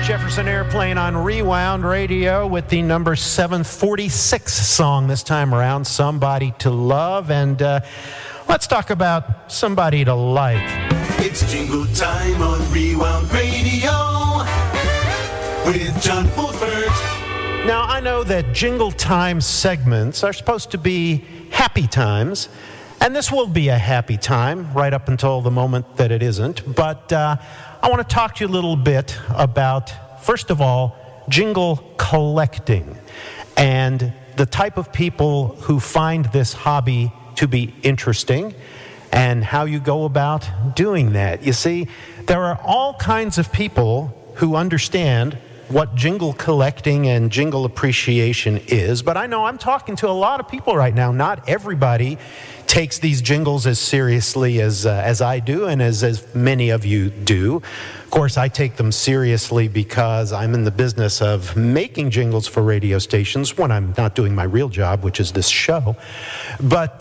Jefferson Airplane on Rewound Radio with the number 746 song this time around, Somebody to Love. And let's talk about somebody to like. It's jingle time on Rewound Radio with John Fulford. Now, I know that jingle time segments are supposed to be happy times, and this will be a happy time right up until the moment that it isn't. But I want to talk to you a little bit about, first of all, jingle collecting and the type of people who find this hobby to be interesting and how you go about doing that. You see, there are all kinds of people who understand what jingle collecting and jingle appreciation is, but I know I'm talking to a lot of people right now. Not everybody takes these jingles as seriously as I do, and as many of you do. Of course, I take them seriously because I'm in the business of making jingles for radio stations when I'm not doing my real job, which is this show. But,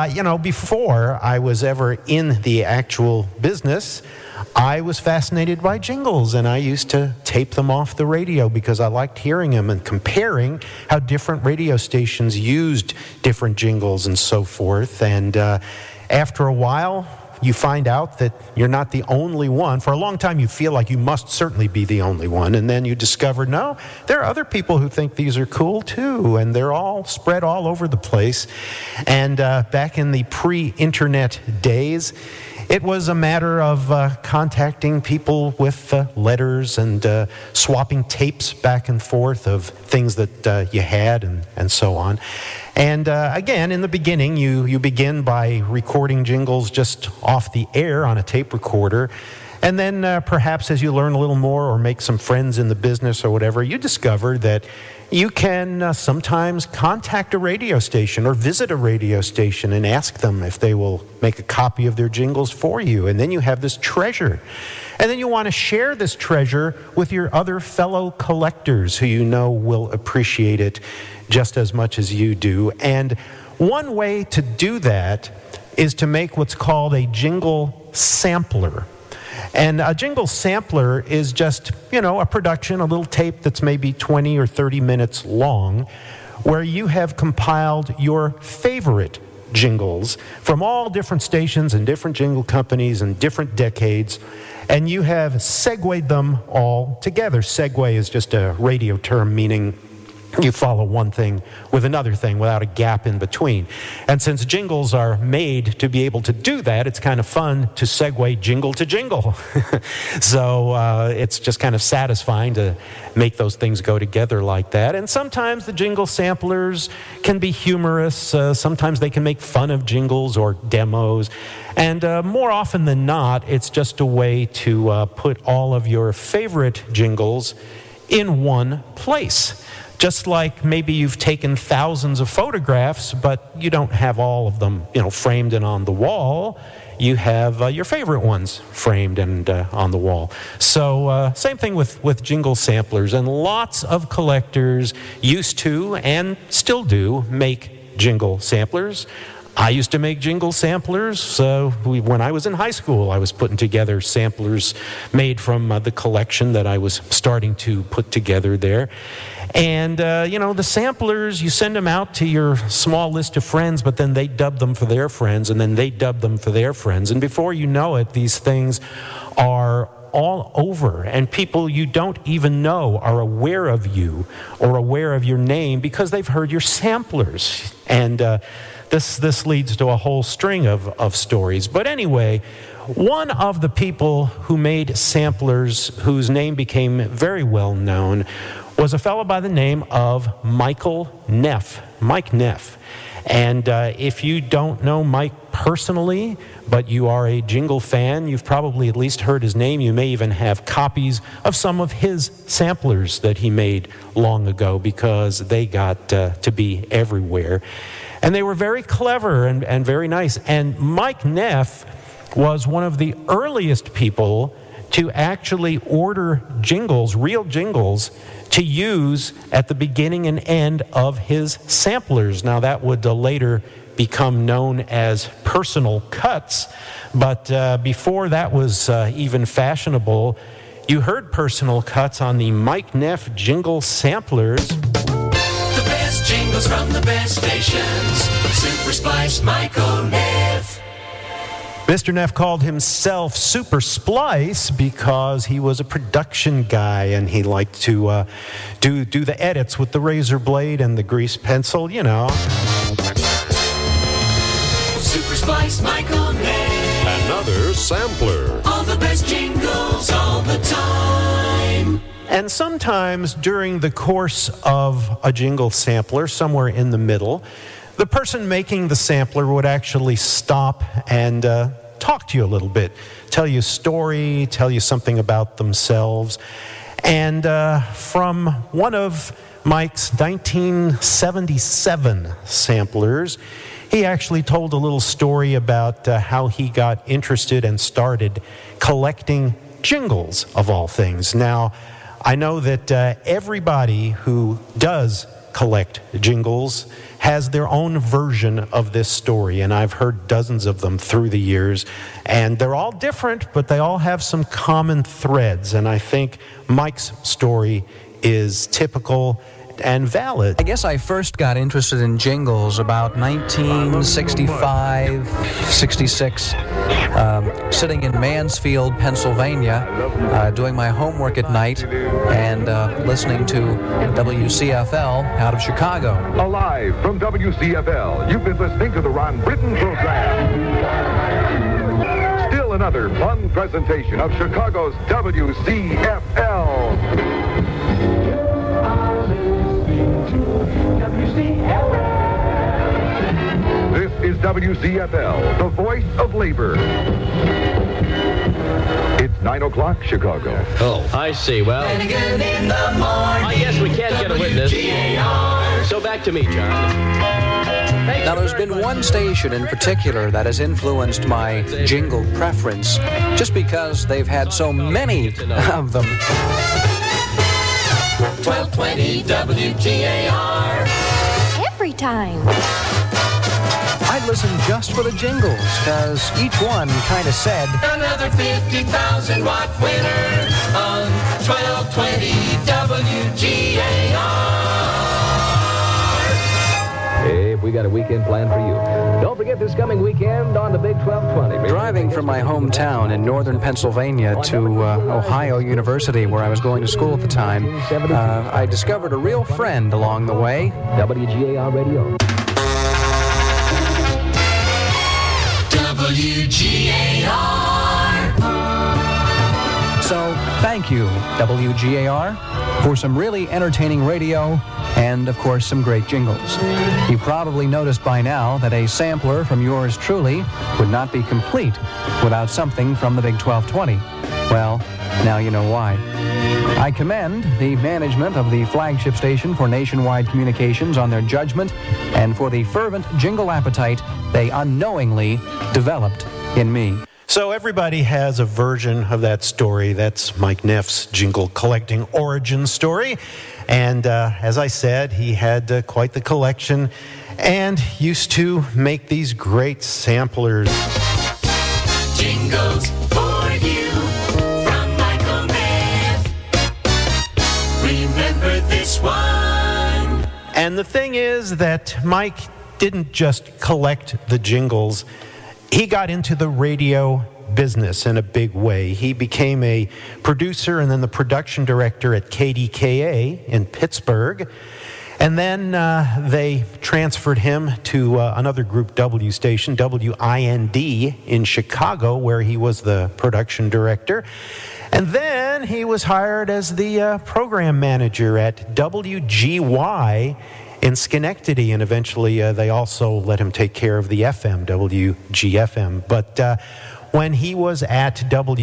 before I was ever in the actual business, I was fascinated by jingles, and I used to tape them off the radio because I liked hearing them and comparing how different radio stations used different jingles and so forth. And after a while, you find out that you're not the only one. For a long time, you feel like you must certainly be the only one. And then you discover, no, there are other people who think these are cool too. And they're all spread all over the place. And back in the pre-internet days, it was a matter of contacting people with letters and swapping tapes back and forth of things that you had and so on. And again, in the beginning, you begin by recording jingles just off the air on a tape recorder. And then perhaps as you learn a little more or make some friends in the business or whatever, you discover that you can sometimes contact a radio station or visit a radio station and ask them if they will make a copy of their jingles for you. And then you have this treasure. And then you want to share this treasure with your other fellow collectors who you know will appreciate it just as much as you do. And one way to do that is to make what's called a jingle sampler. And a jingle sampler is just, a production, a little tape that's maybe 20 or 30 minutes long, where you have compiled your favorite jingles from all different stations and different jingle companies and different decades, and you have segued them all together. Segue is just a radio term meaning you follow one thing with another thing without a gap in between. And since jingles are made to be able to do that, it's kind of fun to segue jingle to jingle. So it's just kind of satisfying to make those things go together like that. And sometimes the jingle samplers can be humorous. Sometimes they can make fun of jingles or demos. And more often than not, it's just a way to put all of your favorite jingles in one place. Just like maybe you've taken thousands of photographs, but you don't have all of them, framed and on the wall. You have your favorite ones framed and on the wall. So same thing with jingle samplers. And lots of collectors used to and still do make jingle samplers. I used to make jingle samplers. When I was in high school, I was putting together samplers made from the collection that I was starting to put together there. And, the samplers, you send them out to your small list of friends, but then they dub them for their friends, and then they dub them for their friends. And before you know it, these things are all over, and people you don't even know are aware of you or aware of your name because they've heard your samplers. And this leads to a whole string of stories. But anyway, one of the people who made samplers whose name became very well known was a fellow by the name of Michael Neff, Mike Neff. And if you don't know Mike personally, but you are a jingle fan, you've probably at least heard his name. You may even have copies of some of his samplers that he made long ago because they got to be everywhere. And they were very clever and very nice. And Mike Neff was one of the earliest people to actually order jingles, real jingles, to use at the beginning and end of his samplers. Now, that would later become known as personal cuts, but before that was even fashionable, You heard personal cuts on the Mike Neff jingle samplers. The best jingles from the best stations. Super Splice Michael Neff. Mr. Neff called himself Super Splice because he was a production guy and he liked to do the edits with the razor blade and the grease pencil, you know. Super Splice Michael Neff. Another sampler. All the best jingles all the time. And sometimes during the course of a jingle sampler, somewhere in the middle, the person making the sampler would actually stop and talk to you a little bit, tell you a story, tell you something about themselves. And from one of Mike's 1977 samplers, he actually told a little story about how he got interested and started collecting jingles, of all things. Now, I know that everybody who does collect jingles has their own version of this story, and I've heard dozens of them through the years, and they're all different, but they all have some common threads, and I think Mike's story is typical and valid. I guess I first got interested in jingles about 1965, 66, sitting in Mansfield, Pennsylvania, doing my homework at night and listening to WCFL out of Chicago. Alive from WCFL, you've been listening to the Ron Britton program. Still another fun presentation of Chicago's WCFL. This is WCFL, the voice of labor. It's 9 o'clock, Chicago. Oh, I see. Well, Again in the morning. I guess we can't get a witness. WGAR. So back to me, John. Thank Now, you there's very been much. one station in particular that has influenced my jingle preference, just because they've had so many of them. 1220 WGAR. Every time. I'd listen just for the jingles, because each one kind of said, Another 50,000 watt winner on 1220 WGAR. Hey, we got a weekend plan for you. Don't forget this coming weekend on the Big 1220. driving from my hometown in northern Pennsylvania to Ohio University, where I was going to school at the time, I discovered a real friend along the way. WGAR Radio. WGAR. So, thank you, WGAR, for some really entertaining radio and, of course, some great jingles. You probably noticed by now that a sampler from yours truly would not be complete without something from the Big 1220. Well, now you know why. I commend the management of the flagship station for nationwide communications on their judgment and for the fervent jingle appetite they unknowingly developed in me. So everybody has a version of that story. That's Mike Neff's jingle collecting origin story. And as I said, he had quite the collection and used to make these great samplers. Jingles for you from Michael Neff. Remember this one. And the thing is that Mike didn't just collect the jingles. He got into the radio business in a big way. He became a producer and then the production director at KDKA in Pittsburgh. And then they transferred him to another Group W station, WIND, in Chicago, where he was the production director. And then he was hired as the program manager at WGY in Schenectady, and eventually they also let him take care of the FM, WGFM. But when he was at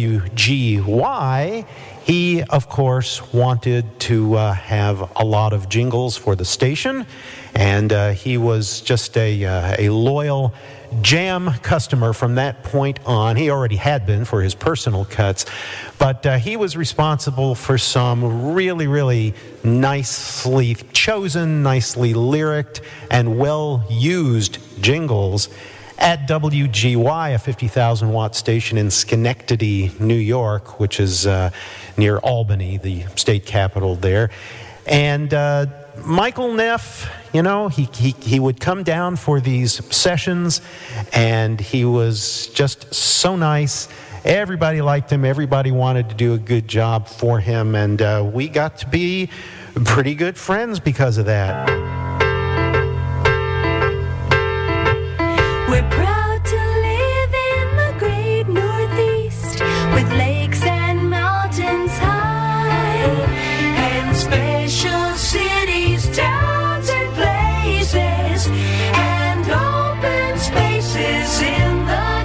WGY, he, of course, wanted to have a lot of jingles for the station, and he was just a loyal Jam customer from that point on. He already had been for his personal cuts, but he was responsible for some really, really nicely chosen, nicely lyricked, and well-used jingles. at WGY, a 50,000 watt station in Schenectady, New York, which is near Albany, the state capital there. And Michael Neff, you know, he would come down for these sessions, and he was just so nice. Everybody liked him. Everybody wanted to do a good job for him, and we got to be pretty good friends because of that. We're proud to live in the great Northeast, with lakes and mountains high, and special cities, towns and places, and open spaces in the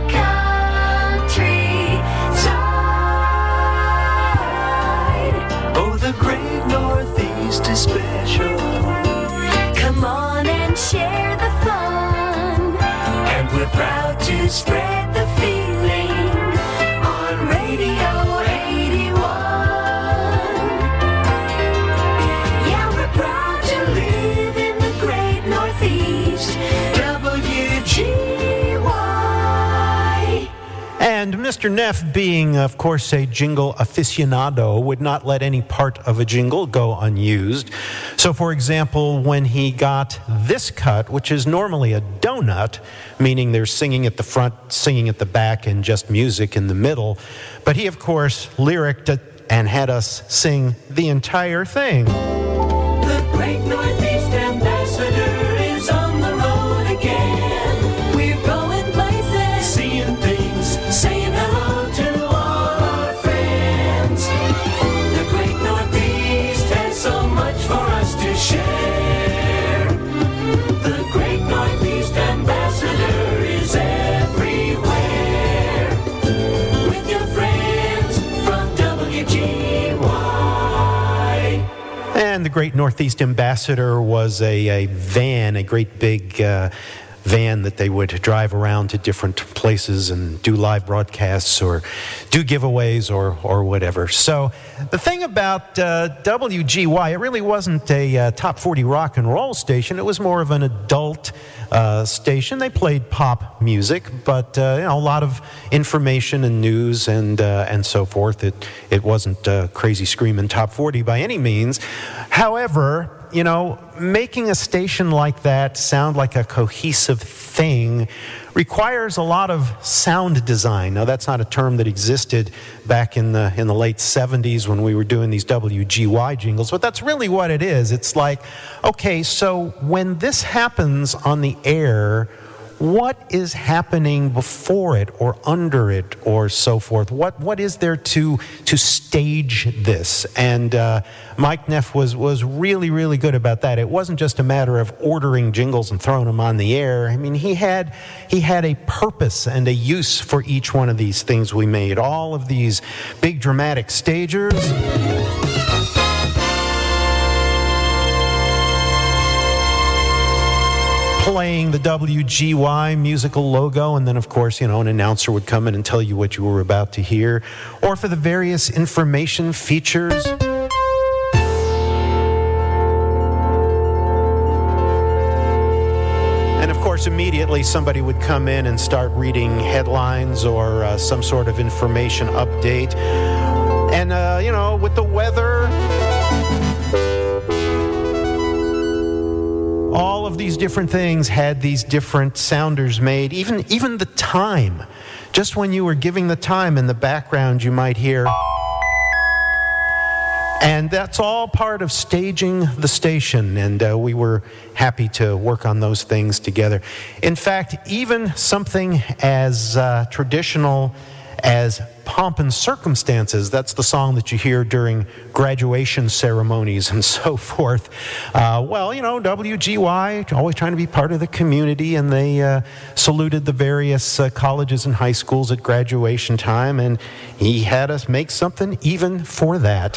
countryside. Oh, the great Northeast is special. Come on and share the fun. We're proud to spread the feeling on Radio 81. Yeah, we're proud to live in the great Northeast, WGY. And Mr. Neff, being, of course, a jingle aficionado, would not let any part of a jingle go unused. So, for example, when he got this cut, which is normally a donut, meaning there's singing at the front, singing at the back, and just music in the middle, but he, of course, lyricked it and had us sing the entire thing. The great Northeast ambassador is on the road again. We're going places, seeing things, saying hello to all our friends. The great Northeast has so much for us to share. The great Northeast ambassador is everywhere. With your friends from WGY. And the Great Northeast Ambassador was a van, a great big van that they would drive around to different places and do live broadcasts or do giveaways or whatever. So the thing about WGY, it really wasn't a top 40 rock and roll station. It was more of an adult station. They played pop music, but you know, a lot of information and news and so forth. It wasn't crazy screaming top 40 by any means. However, you know, making a station like that sound like a cohesive thing requires a lot of sound design. Now, that's not a term that existed back in the late 70s when we were doing these WGY jingles, but that's really what it is. It's like, okay, so when this happens on the air, what is happening before it or under it or so forth? What is there to stage this? And Mike Neff was really, really good about that. It wasn't just a matter of ordering jingles and throwing them on the air. I mean, he had a purpose and a use for each one of these things we made. All of these big dramatic stagers. Playing the WGY musical logo, and then, of course, you know, an announcer would come in and tell you what you were about to hear, or for the various information features. And, of course, immediately somebody would come in and start reading headlines or some sort of information update. And, you know, with the weather, all of these different things had these different sounders made. Even the time. Just when you were giving the time in the background, you might hear. And that's all part of staging the station, and we were happy to work on those things together. In fact, even something as traditional as Pomp and Circumstances, that's the song that you hear during graduation ceremonies and so forth. Well, you know, WGY, always trying to be part of the community, and they saluted the various colleges and high schools at graduation time, and he had us make something even for that.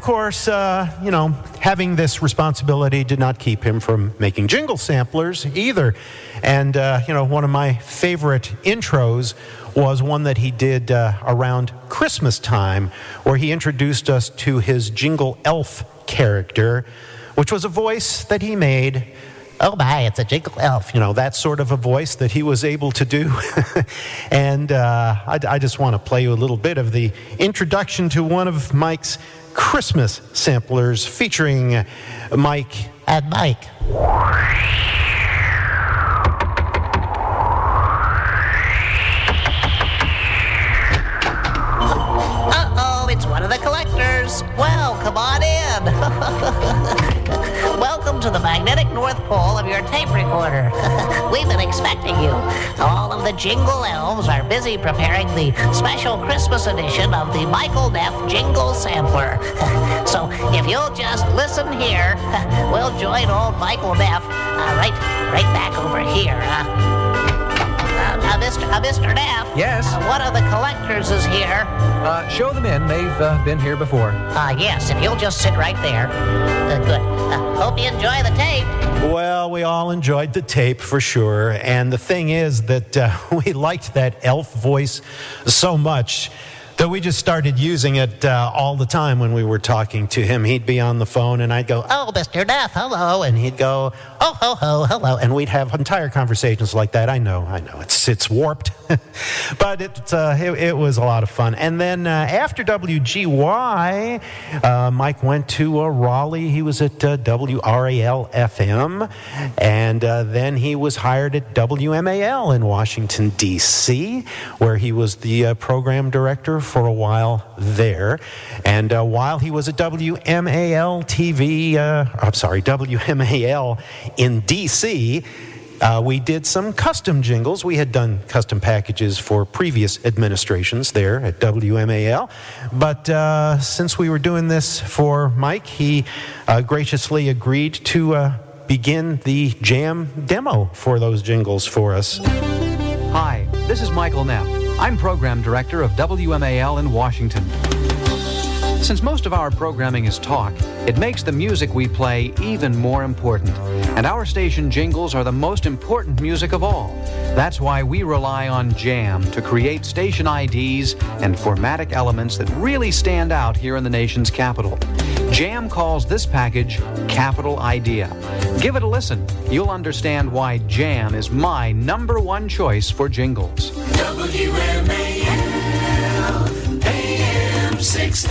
course, having this responsibility did not keep him from making jingle samplers either. And, one of my favorite intros was one that he did around Christmas time, where he introduced us to his Jingle Elf character, which was a voice that he made. Oh my, it's a Jingle Elf. That sort of a voice that he was able to do. And I just want to play you a little bit of the introduction to one of Mike's Christmas samplers featuring Mike and Mike. Uh-oh, it's one of the collectors. Well, come on in. Welcome to the magnetic North Pole of your tape recorder. We've been expecting you. All of the Jingle Elves are busy preparing the special Christmas edition of the Michael Neff Jingle Sampler. So if you'll just listen here, we'll join old Michael Neff right back over here. Mr. Neff? Yes? One of the collectors is here. Show them in. They've been here before. Yes, if you'll just sit right there. Good. Hope you enjoy the tape. Well, we all enjoyed the tape for sure. And the thing is that we liked that elf voice so much that we just started using it all the time when we were talking to him. He'd be on the phone and I'd go, "Oh, Mr. Neff, hello." And he'd go, "Oh, ho, ho, hello." And we'd have entire conversations like that. I know. It's warped. But it was a lot of fun. And then after WGY, Mike went to Raleigh. He was at WRAL-FM. And then he was hired at WMAL in Washington, D.C., where he was the program director for a while there. And while he was at WMAL in D.C., we did some custom jingles. We had done custom packages for previous administrations there at WMAL. But since we were doing this for Mike, he graciously agreed to begin the jam demo for those jingles for us. Hi, this is Michael Neff. I'm program director of WMAL in Washington. Since most of our programming is talk, it makes the music we play even more important. And our station jingles are the most important music of all. That's why we rely on Jam to create station IDs and formatic elements that really stand out here in the nation's capital. Jam calls this package Capital Idea. Give it a listen. You'll understand why Jam is my #1 choice for jingles. WMAL, AM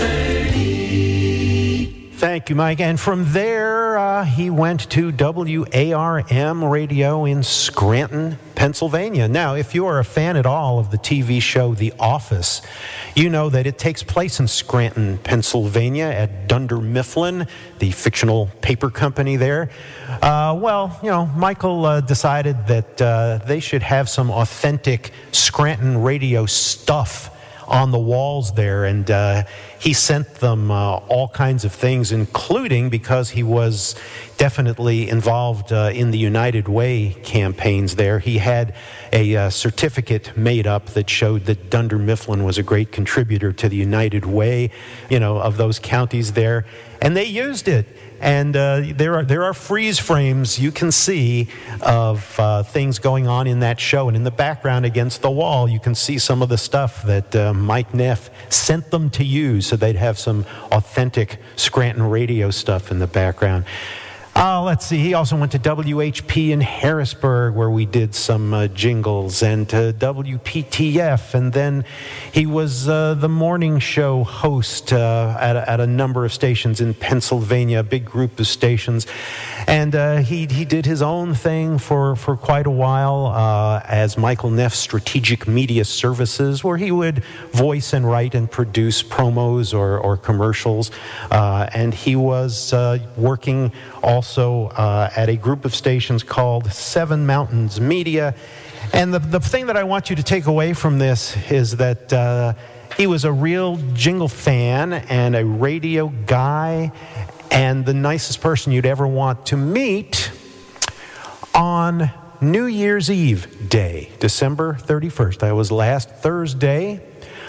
630. Thank you, Mike. And from there, he went to WARM Radio in Scranton, Pennsylvania. Now, if you are a fan at all of the TV show The Office, you know that it takes place in Scranton, Pennsylvania at Dunder Mifflin, the fictional paper company there. Michael decided that they should have some authentic Scranton radio stuff on the walls there, and he sent them all kinds of things, including, because he was definitely involved in the United Way campaigns there, he had a certificate made up that showed that Dunder Mifflin was a great contributor to the United Way, of those counties there, and they used it. And there are freeze frames you can see of things going on in that show. And in the background against the wall, you can see some of the stuff that Mike Neff sent them to use so they'd have some authentic Scranton radio stuff in the background. Let's see, he also went to WHP in Harrisburg, where we did some jingles, and to WPTF, and then he was the morning show host at a number of stations in Pennsylvania, a big group of stations, and he did his own thing for quite a while as Michael Neff Strategic Media Services, where he would voice and write and produce promos or commercials, and he was working also at a group of stations called Seven Mountains Media. And the thing that I want you to take away from this is that he was a real jingle fan and a radio guy and the nicest person you'd ever want to meet. On New Year's Eve day, December 31st, that was last Thursday,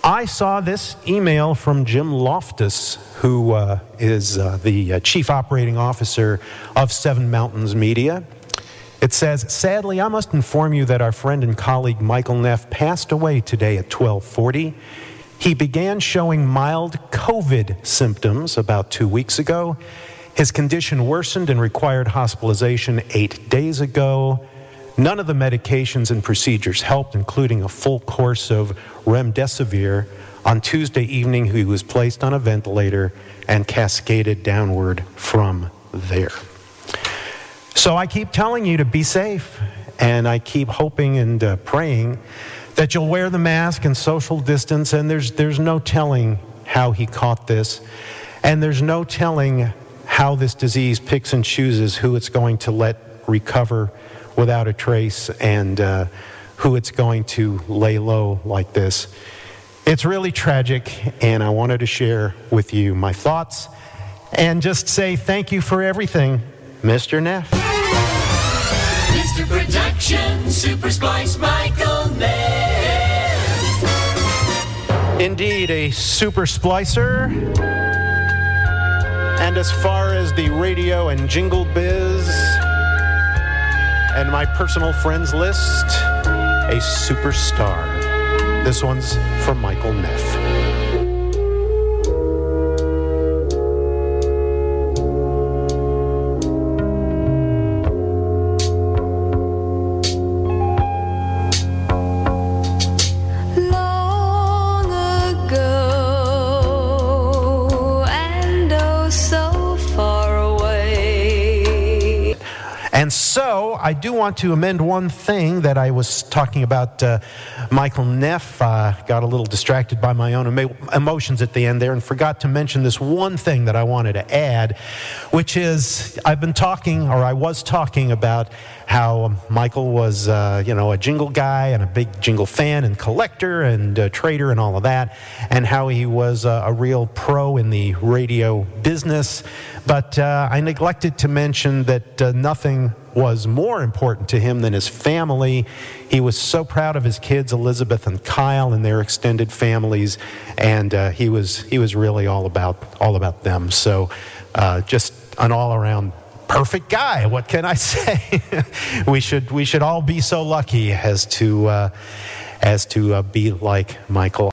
I saw this email from Jim Loftus, who is the Chief Operating Officer of Seven Mountains Media. It says, "Sadly, I must inform you that our friend and colleague Michael Neff passed away today at 12:40. He began showing mild COVID symptoms about 2 weeks ago. His condition worsened and required hospitalization 8 days ago. None of the medications and procedures helped, including a full course of remdesivir. On Tuesday evening, he was placed on a ventilator and cascaded downward from there." So I keep telling you to be safe, and I keep hoping and praying that you'll wear the mask and social distance, and there's no telling how he caught this, and there's no telling how this disease picks and chooses who it's going to let recover without a trace, and who it's going to lay low like this. It's really tragic, and I wanted to share with you my thoughts and just say thank you for everything, Mr. Neff. Mr. Production, Super Splice, Michael Neff. Indeed, a super splicer. And as far as the radio and jingle biz and my personal friends list, a superstar. This one's for Michael Neff. Long ago, and oh so far away. And so, I do want to amend one thing that I was talking about. Michael Neff got a little distracted by my own emotions at the end there and forgot to mention this one thing that I wanted to add, which is I was talking about how Michael was, a jingle guy and a big jingle fan and collector and trader and all of that, and how he was a real pro in the radio business. But I neglected to mention that nothing was more important to him than his family. He was so proud of his kids, Elizabeth and Kyle, and their extended families, and he was really all about them. So just an all-around perfect guy. What can I say? we should all be so lucky as to be like Michael.